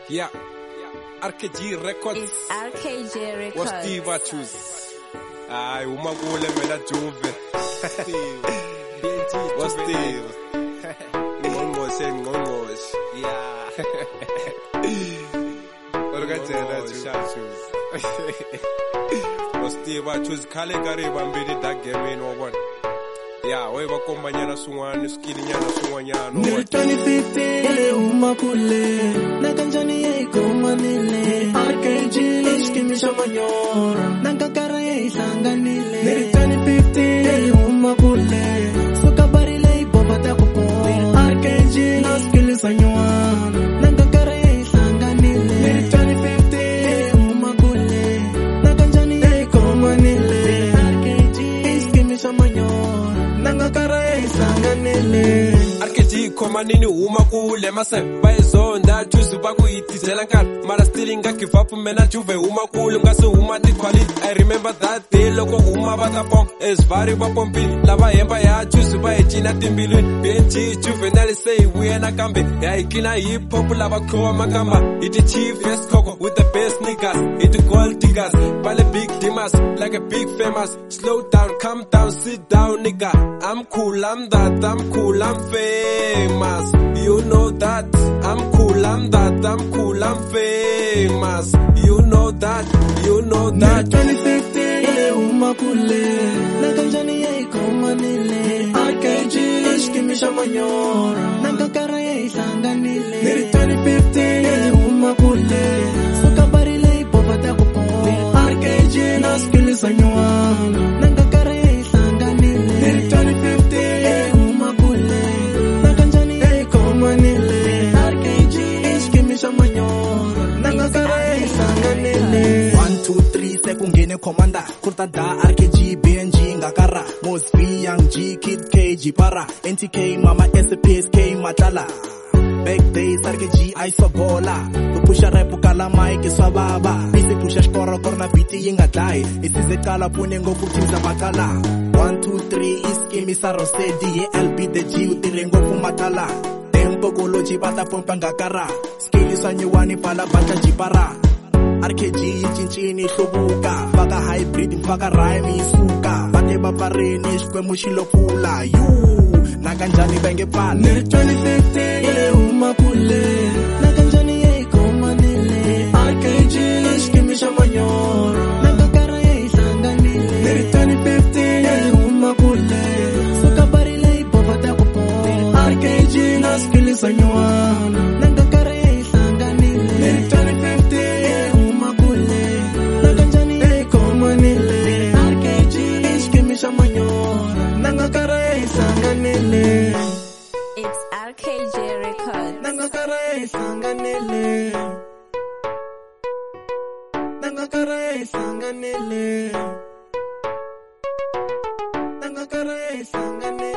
Yeah. RKG Records. It's RKG Records. Was Steve choose? Ay, umagule mela Juve. Was Steve? Ngongos. Yeah. Orgatela choose. Was Steve choose khale kare bambili da game no one. Yeah, we bakombanyana sungwana skilinyana sungwanyana. 2015 umakule na kanjani ikomanile RKG ishkimisha manyora nankakara isanganile 2015 umakule sukabarile ibobata kupo RKG naskilisa nywana nankakara isanganile 2015 umakule na kanjani ikomanile RKG ishkimisha manyora nankakara isanganile RKG komanini umakule mase bayizonda choose bakuyithizela nkani mara still give up mena Juve umakule ngase umati quality. I remember that day loko umabata bomb esvari bapompini lava hemba ya choose bayicina timbilwini BNG Juvenile say wena kambe yayikina hip hop lava khowa makamba iti chief best coco with the best niggas iti gold diggers bale big dimas like a big famous. Slow down, calm down, sit down nigga. I'm cool, I'm that, I'm cool, I'm famous. You know that. I'm cool, I'm that, I'm cool, I'm famous. You know that, you know that. 2015 umakule na kanjani ikomanile RKG ishkimisha manyora nankakara isanganile 2015 umakule sukabarile ibobata kupo RKG naskilisa nywana nankakara isanganile 2015 umakule na kanjani ikomanile RKG ishkimisha manyora nankakara isanganile 1 2 3 sekungene commander kurta da RKG BNG ngakara Mosby Young G Kid KG para NTK Mama SPSK Matala back days RKG aisobola kupusha rap kala mic swababa bisi pusha skoro korna beat yingadai isize kala pune ngokuthiza makala 1 2 3 iskimi sarosedi LB the G utirengo kumatala tempo koloji bata pompa ngakara skill sanyuwani pala bata jipara RKG chinchini hlubuka faka hybrid faka rhyme isuka bate bapareni xikwembu xilopfula na kanjani benge pala 2015 umakule na kanjani ikomanile RKG ishkimisha manyora nankakara isanganile 2015 umakule sukabarile ibobata kupo RKG naskilisa nywana nankakara isanganile 2015 umakule na kanjani ikomanile RKG ishkimisha manyora nankakara isanganile It's RKG Records. nankakara isanganile nankakara isanganile nankakara isanganile